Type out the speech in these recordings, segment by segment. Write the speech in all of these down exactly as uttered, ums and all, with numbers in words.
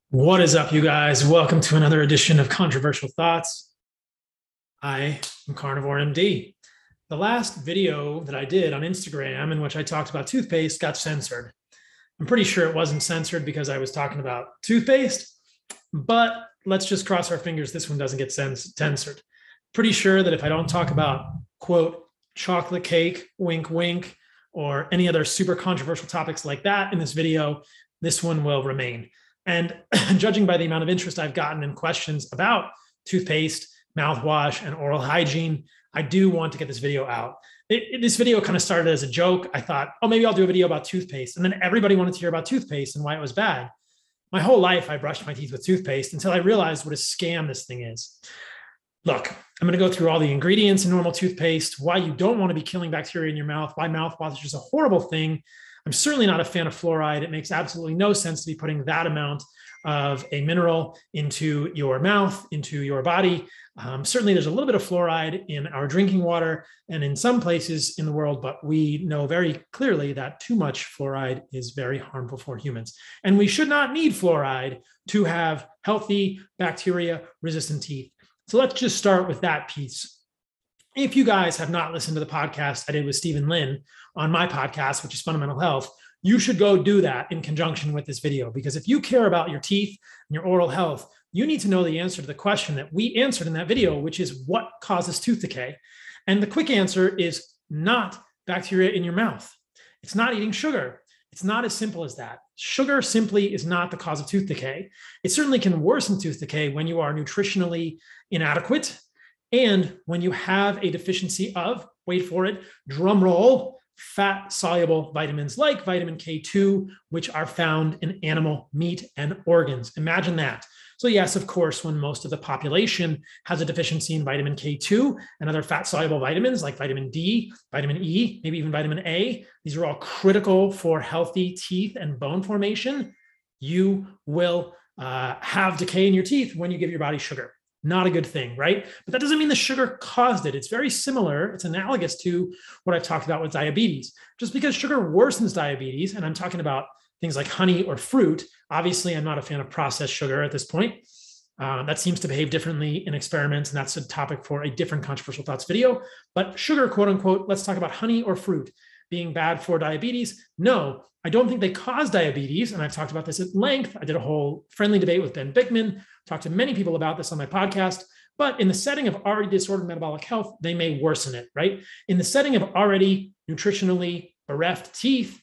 What is up, you guys? Welcome to another edition of Controversial Thoughts. I am Carnivore M D. The last video that I did on Instagram in which I talked about toothpaste got censored. I'm pretty sure it wasn't censored because I was talking about toothpaste, but let's just cross our fingers this one doesn't get censored. Pretty sure that if I don't talk about, quote, chocolate cake, wink, wink, or any other super controversial topics like that in this video, this one will remain. And judging by the amount of interest I've gotten in questions about toothpaste, mouthwash, and oral hygiene, I do want to get this video out. It, it, this video kind of started as a joke. I thought, oh, maybe I'll do a video about toothpaste. And then everybody wanted to hear about toothpaste and why it was bad. My whole life, I brushed my teeth with toothpaste until I realized what a scam this thing is. Look, I'm going to go through all the ingredients in normal toothpaste, why you don't want to be killing bacteria in your mouth, why mouthwash is just a horrible thing. I'm certainly not a fan of fluoride. It makes absolutely no sense to be putting that amount of a mineral into your mouth, into your body. Um, certainly, there's a little bit of fluoride in our drinking water and in some places in the world, but we know very clearly that too much fluoride is very harmful for humans. And we should not need fluoride to have healthy, bacteria-resistant teeth. So let's just start with that piece. If you guys have not listened to the podcast I did with Stephen Lin on my podcast, which is Fundamental Health, you should go do that in conjunction with this video. Because if you care about your teeth and your oral health, you need to know the answer to the question that we answered in that video, which is what causes tooth decay? And the quick answer is not bacteria in your mouth. It's not eating sugar. It's not as simple as that. Sugar simply is not the cause of tooth decay. It certainly can worsen tooth decay when you are nutritionally inadequate and when you have a deficiency of, wait for it, drum roll, fat-soluble vitamins like vitamin K two, which are found in animal meat and organs. Imagine that. So yes, of course, when most of the population has a deficiency in vitamin K two and other fat-soluble vitamins like vitamin D, vitamin E, maybe even vitamin A, these are all critical for healthy teeth and bone formation, you will uh, have decay in your teeth when you give your body sugar. Not a good thing, right? But that doesn't mean the sugar caused it. It's very similar. It's analogous to what I've talked about with diabetes. Just because sugar worsens diabetes, and I'm talking about things like honey or fruit, obviously I'm not a fan of processed sugar at this point. Uh, that seems to behave differently in experiments, and that's a topic for a different Controversial Thoughts video. But sugar, quote unquote, let's talk about honey or fruit being bad for diabetes. No, I don't think they cause diabetes. And I've talked about this at length. I did a whole friendly debate with Ben Bickman, talked to many people about this on my podcast. But in the setting of already disordered metabolic health, they may worsen it, right? In the setting of already nutritionally bereft teeth,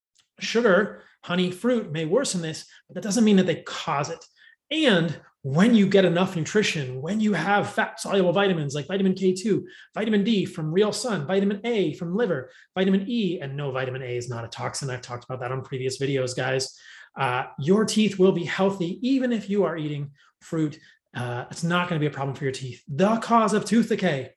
sugar, honey, fruit may worsen this, but that doesn't mean that they cause it. And when you get enough nutrition, when you have fat-soluble vitamins like vitamin K two, vitamin D from real sun, vitamin A from liver, vitamin E, and no, vitamin A is not a toxin. I've talked about that on previous videos, guys. Uh, your teeth will be healthy even if you are eating fruit. Uh, it's not going to be a problem for your teeth. The cause of tooth decay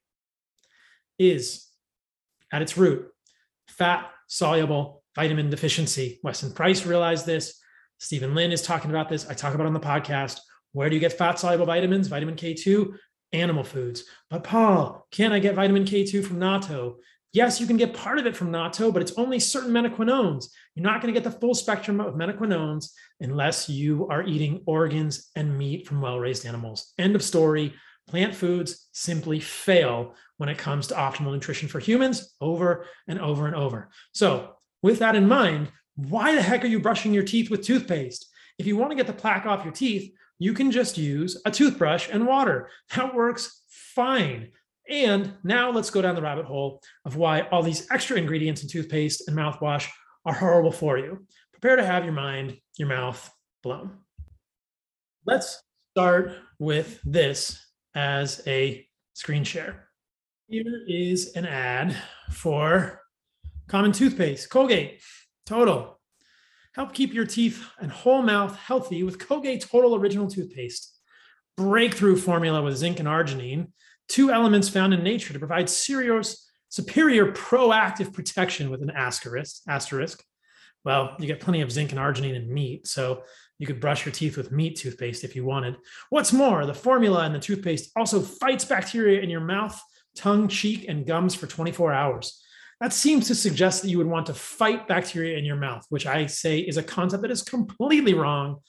is, at its root, fat-soluble vitamin deficiency. Weston Price realized this. Stephen Lin is talking about this. I talk about it on the podcast. Where do you get fat-soluble vitamins? Vitamin K two, animal foods. But Paul, can I get vitamin K two from natto? Yes, you can get part of it from natto, but it's only certain menaquinones. You're not going to get the full spectrum of menaquinones unless you are eating organs and meat from well-raised animals. End of story. Plant foods simply fail when it comes to optimal nutrition for humans over and over and over. So with that in mind, why the heck are you brushing your teeth with toothpaste? If you want to get the plaque off your teeth, you can just use a toothbrush and water. That works fine. And now let's go down the rabbit hole of why all these extra ingredients in toothpaste and mouthwash are horrible for you. Prepare to have your mind, your mouth blown. Let's start with this as a screen share. Here is an ad for common toothpaste, Colgate Total. Help keep your teeth and whole mouth healthy with Colgate Total Original Toothpaste. Breakthrough formula with zinc and arginine, two elements found in nature to provide serious, superior proactive protection with an asterisk. asterisk. Well, you get plenty of zinc and arginine in meat, so you could brush your teeth with meat toothpaste if you wanted. What's more, the formula in the toothpaste also fights bacteria in your mouth, tongue, cheek, and gums for twenty-four hours. That seems to suggest that you would want to fight bacteria in your mouth, which I say is a concept that is completely wrong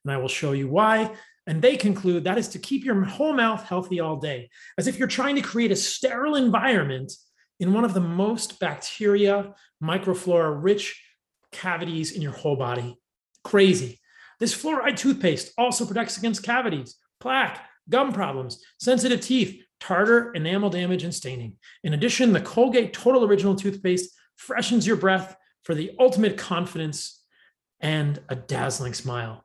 and I will show you why. And they conclude that is to keep your whole mouth healthy all day, as if you're trying to create a sterile environment in one of the most bacteria, microflora rich cavities in your whole body. Crazy. This fluoride toothpaste also protects against cavities, plaque, gum problems, sensitive teeth, tartar, enamel damage, and staining. In addition, the Colgate Total Original toothpaste freshens your breath for the ultimate confidence and a dazzling smile.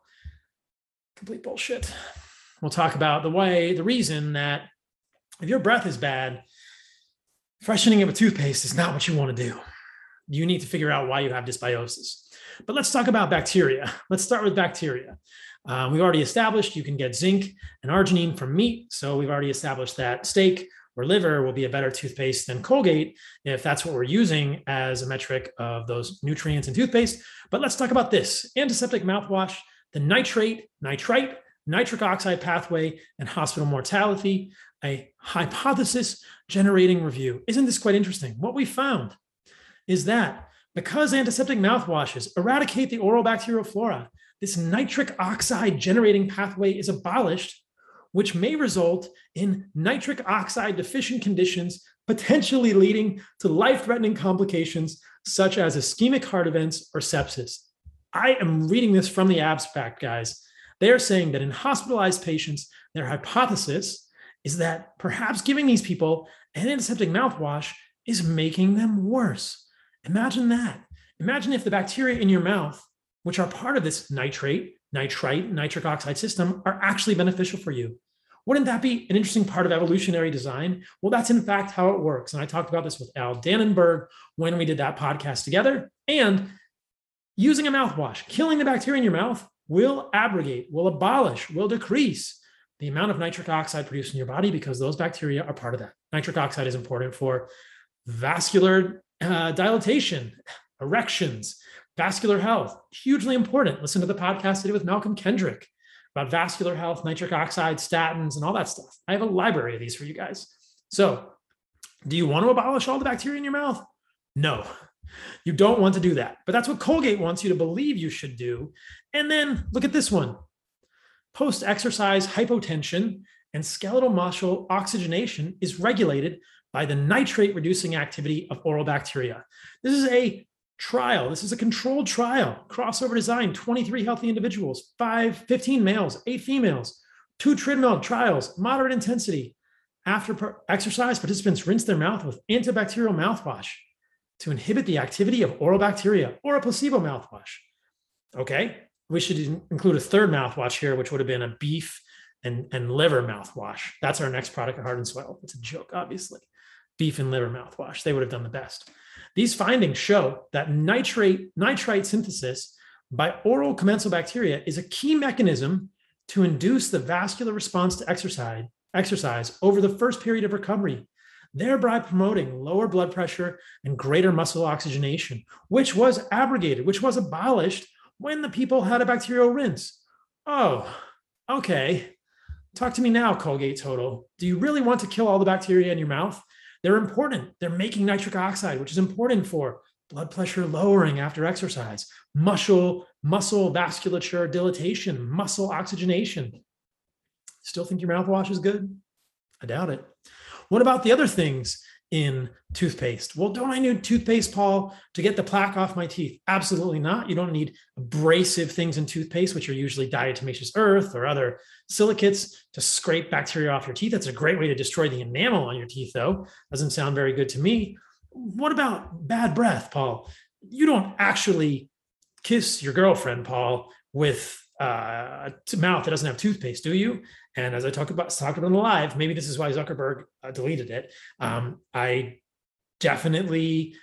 Complete bullshit. We'll talk about the way, the reason that if your breath is bad, freshening it with toothpaste is not what you want to do. You need to figure out why you have dysbiosis. But let's talk about bacteria. Let's start with bacteria. Uh, we've already established you can get zinc and arginine from meat. So we've already established that steak or liver will be a better toothpaste than Colgate if that's what we're using as a metric of those nutrients in toothpaste. But let's talk about this antiseptic mouthwash, the nitrate, nitrite, nitric oxide pathway, and hospital mortality, a hypothesis generating review. Isn't this quite interesting? What we found is that because antiseptic mouthwashes eradicate the oral bacterial flora, this nitric oxide generating pathway is abolished, which may result in nitric oxide deficient conditions, potentially leading to life-threatening complications such as ischemic heart events or sepsis. I am reading this from the abstract, guys. They are saying that in hospitalized patients, their hypothesis is that perhaps giving these people an antiseptic mouthwash is making them worse. Imagine that. Imagine if the bacteria in your mouth, which are part of this nitrate, nitrite, nitric oxide system, are actually beneficial for you. Wouldn't that be an interesting part of evolutionary design? Well, that's in fact how it works. And I talked about this with Al Dannenberg when we did that podcast together. And using a mouthwash, killing the bacteria in your mouth will abrogate, will abolish, will decrease the amount of nitric oxide produced in your body because those bacteria are part of that. Nitric oxide is important for vascular uh, dilatation, erections, vascular health, hugely important. Listen to the podcast I did with Malcolm Kendrick about vascular health, nitric oxide, statins, and all that stuff. I have a library of these for you guys. So do you want to abolish all the bacteria in your mouth? No, you don't want to do that. But that's what Colgate wants you to believe you should do. And then look at this one. Post-exercise hypotension and skeletal muscle oxygenation is regulated by the nitrate-reducing activity of oral bacteria. This is a trial. This is a controlled trial. Crossover design, twenty-three healthy individuals, five, fifteen males, eight females, two treadmill trials, moderate intensity. After per- exercise, participants rinse their mouth with antibacterial mouthwash to inhibit the activity of oral bacteria, or a placebo mouthwash. Okay, we should include a third mouthwash here, which would have been a beef and, and liver mouthwash. That's our next product at Heart and Soil. It's a joke, obviously. Beef and liver mouthwash. They would have done the best. These findings show that nitrate, nitrite synthesis by oral commensal bacteria is a key mechanism to induce the vascular response to exercise, exercise over the first period of recovery, thereby promoting lower blood pressure and greater muscle oxygenation, which was abrogated, which was abolished when the people had a bacterial rinse. Oh, okay. Talk to me now, Colgate Total. Do you really want to kill all the bacteria in your mouth? They're important. They're making nitric oxide, which is important for blood pressure lowering after exercise, muscle, muscle vasculature dilatation, muscle oxygenation. Still think your mouthwash is good? I doubt it. What about the other things in toothpaste? Well, don't I need toothpaste, Paul, to get the plaque off my teeth? Absolutely not. You don't need abrasive things in toothpaste, which are usually diatomaceous earth or other silicates to scrape bacteria off your teeth. That's a great way to destroy the enamel on your teeth, though. Doesn't sound very good to me. What about bad breath, Paul? You don't actually kiss your girlfriend, Paul, with uh, a mouth that doesn't have toothpaste, do you? And as I talked about, talked about in the live, maybe this is why Zuckerberg uh, deleted it. Um, I definitely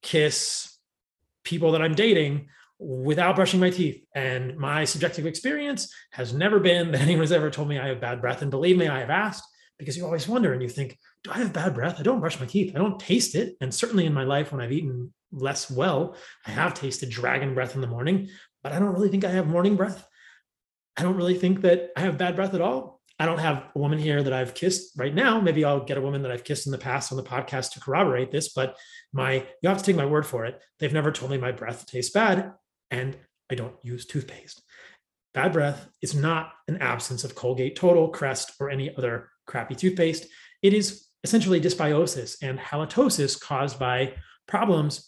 kiss people that I'm dating without brushing my teeth. And my subjective experience has never been that anyone has ever told me I have bad breath. And believe me, I have asked, because you always wonder and you think, do I have bad breath? I don't brush my teeth. I don't taste it. And certainly in my life, when I've eaten less well, I have tasted dragon breath in the morning, but I don't really think I have morning breath. I don't really think that I have bad breath at all. I don't have a woman here that I've kissed right now. Maybe I'll get a woman that I've kissed in the past on the podcast to corroborate this, but my, you have to take my word for it. They've never told me my breath tastes bad and I don't use toothpaste. bad breath is not an absence of Colgate Total, Crest, or any other crappy toothpaste. It is essentially dysbiosis and halitosis caused by problems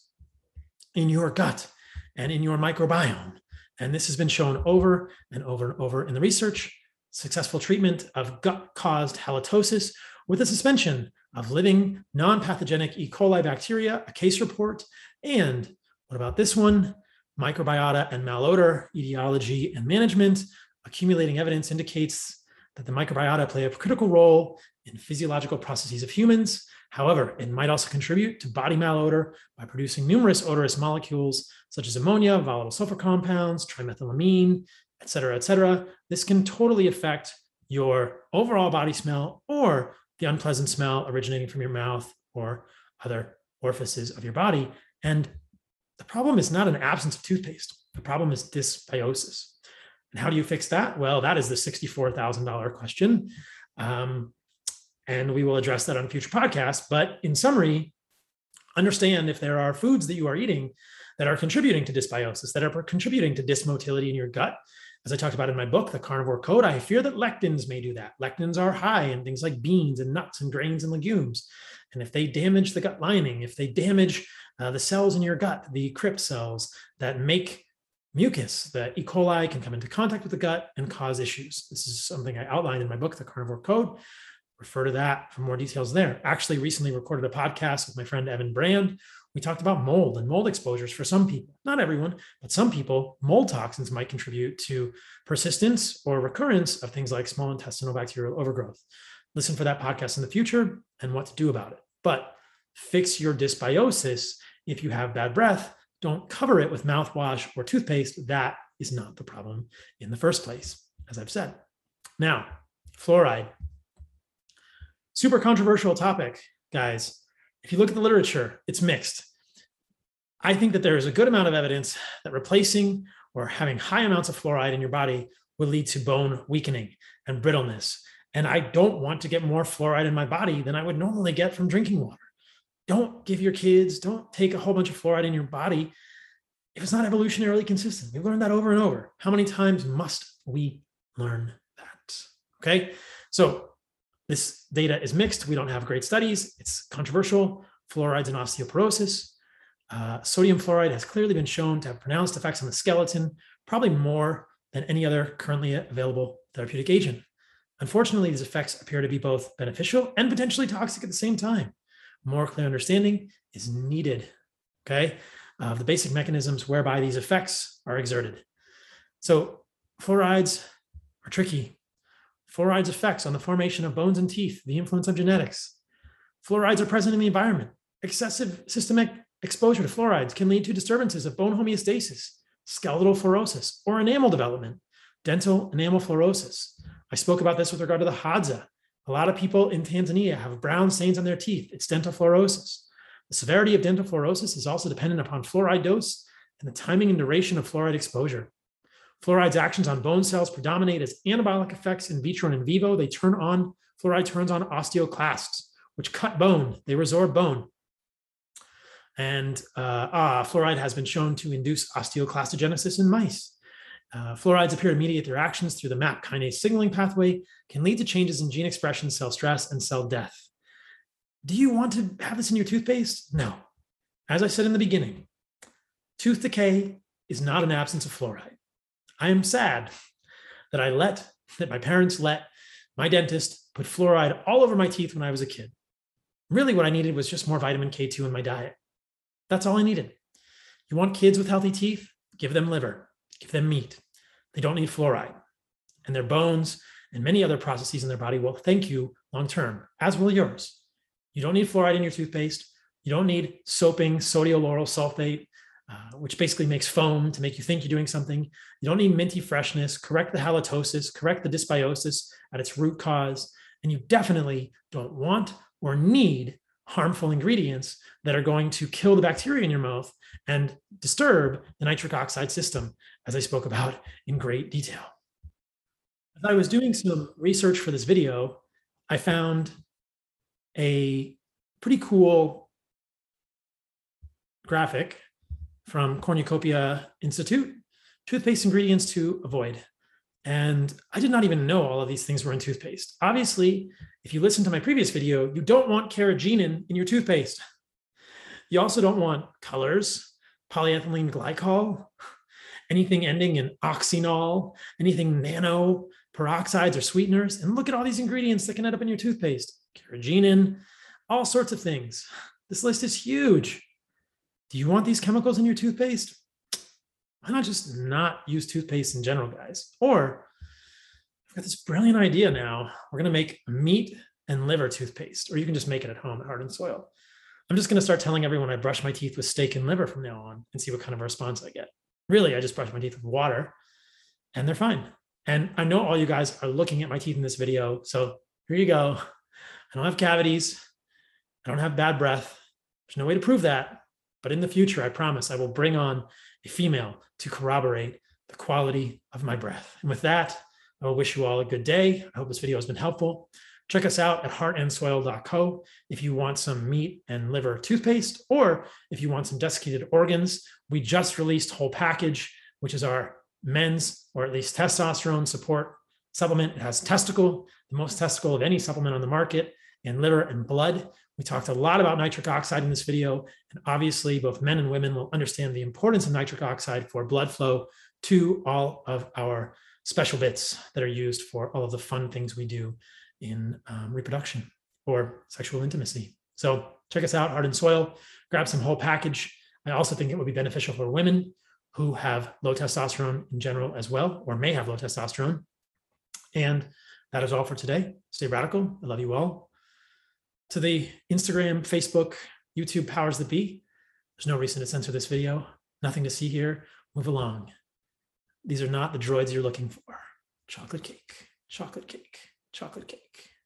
in your gut and in your microbiome. And this has been shown over and over and over in the research. Successful treatment of gut-caused halitosis with a suspension of living non-pathogenic E. coli bacteria, a case report. And what about this one? Microbiota and malodor, etiology and management. Accumulating evidence indicates that the microbiota play a critical role in physiological processes of humans. However, it might also contribute to body malodor by producing numerous odorous molecules such as ammonia, volatile sulfur compounds, trimethylamine, et cetera, et cetera. This can totally affect your overall body smell or the unpleasant smell originating from your mouth or other orifices of your body. And the problem is not an absence of toothpaste. The problem is dysbiosis. And how do you fix that? Well, that is the sixty-four thousand dollars question. Um, and we will address that on a future podcast. But in summary, understand if there are foods that you are eating that are contributing to dysbiosis, that are contributing to dysmotility in your gut. As I talked about in my book, The Carnivore Code, I fear that lectins may do that. Lectins are high in things like beans and nuts and grains and legumes. And if they damage the gut lining, if they damage uh, the cells in your gut, the crypt cells that make mucus, the E. coli can come into contact with the gut and cause issues. This is something I outlined in my book, The Carnivore Code. Refer to that for more details there. Actually, recently recorded a podcast with my friend Evan Brand. We talked about mold and mold exposures for some people, not everyone, but some people. Mold toxins might contribute to persistence or recurrence of things like small intestinal bacterial overgrowth. Listen for that podcast in the future and what to do about it. But fix your dysbiosis. If you have bad breath, don't cover it with mouthwash or toothpaste. That is not the problem in the first place, as I've said. Now, fluoride. Super controversial topic, guys. If you look at the literature, it's mixed. I think that there is a good amount of evidence that replacing or having high amounts of fluoride in your body will lead to bone weakening and brittleness. And I don't want to get more fluoride in my body than I would normally get from drinking water. Don't give your kids, don't take a whole bunch of fluoride in your body if it's not evolutionarily consistent. We've learned that over and over. How many times must we learn that? Okay, so this data is mixed. We don't have great studies. It's controversial. Fluorides and osteoporosis. Uh, sodium fluoride has clearly been shown to have pronounced effects on the skeleton, probably more than any other currently available therapeutic agent. Unfortunately, these effects appear to be both beneficial and potentially toxic at the same time. More clear understanding is needed, okay, of the basic mechanisms whereby these effects are exerted. So fluorides are tricky. Fluorides' effects on the formation of bones and teeth, the influence of genetics. Fluorides are present in the environment. Excessive systemic exposure to fluorides can lead to disturbances of bone homeostasis, skeletal fluorosis, or enamel development, dental enamel fluorosis. I spoke about this with regard to the Hadza. A lot of people in Tanzania have brown stains on their teeth. It's dental fluorosis. The severity of dental fluorosis is also dependent upon fluoride dose and the timing and duration of fluoride exposure. Fluoride's actions on bone cells predominate as anabolic effects in vitro and in vivo. They turn on, fluoride turns on osteoclasts, which cut bone. They resorb bone. And uh, ah, fluoride has been shown to induce osteoclastogenesis in mice. Uh, fluorides appear to mediate their actions through the MAP kinase signaling pathway, can lead to changes in gene expression, cell stress, and cell death. Do you want to have this in your toothpaste? No. As I said in the beginning, tooth decay is not an absence of fluoride. I am sad that I let, that my parents let my dentist put fluoride all over my teeth when I was a kid. Really what I needed was just more vitamin K two in my diet. That's all I needed. You want kids with healthy teeth? Give them liver, give them meat. They don't need fluoride. And their bones and many other processes in their body will thank you long-term, as will yours. You don't need fluoride in your toothpaste. You don't need soaping sodium lauryl sulfate, uh, which basically makes foam to make you think you're doing something. You don't need minty freshness. Correct the halitosis, correct the dysbiosis at its root cause. And you definitely don't want or need harmful ingredients that are going to kill the bacteria in your mouth and disturb the nitric oxide system, as I spoke about in great detail. As I was doing some research for this video, I found a pretty cool graphic from Cornucopia Institute, toothpaste ingredients to avoid. And I did not even know all of these things were in toothpaste. Obviously, if you listen to my previous video, you don't want carrageenan in your toothpaste. You also don't want colors, polyethylene glycol, anything ending in oxynol, anything nano peroxides or sweeteners. And look at all these ingredients that can end up in your toothpaste. Carrageenan, all sorts of things. This list is huge. Do you want these chemicals in your toothpaste? Why not just not use toothpaste in general, guys? Or I've got this brilliant idea now. We're going to make meat and liver toothpaste, or you can just make it at home at Heart and Soil. I'm just going to start telling everyone I brush my teeth with steak and liver from now on and see what kind of response I get. Really, I just brush my teeth with water and they're fine. And I know all you guys are looking at my teeth in this video. So here you go. I don't have cavities. I don't have bad breath. There's no way to prove that. But in the future, I promise I will bring on a female to corroborate the quality of my breath. And with that, I will wish you all a good day. I hope this video has been helpful. Check us out at heart and soil dot co if you want some meat and liver toothpaste, or if you want some desiccated organs. We just released Whole Package, which is our men's, or at least testosterone support supplement. It has testicle, the most testicle of any supplement on the market, and liver and blood. We talked a lot about nitric oxide in this video, and obviously both men and women will understand the importance of nitric oxide for blood flow to all of our special bits that are used for all of the fun things we do in um, reproduction or sexual intimacy. So check us out, Heart and Soil, grab some Whole Package. I also think it would be beneficial for women who have low testosterone in general as well, or may have low testosterone. And that is all for today. Stay radical. I love you all. To the Instagram, Facebook, YouTube powers that be, there's no reason to censor this video. Nothing to see here. Move along. These are not the droids you're looking for. Chocolate cake, chocolate cake, chocolate cake.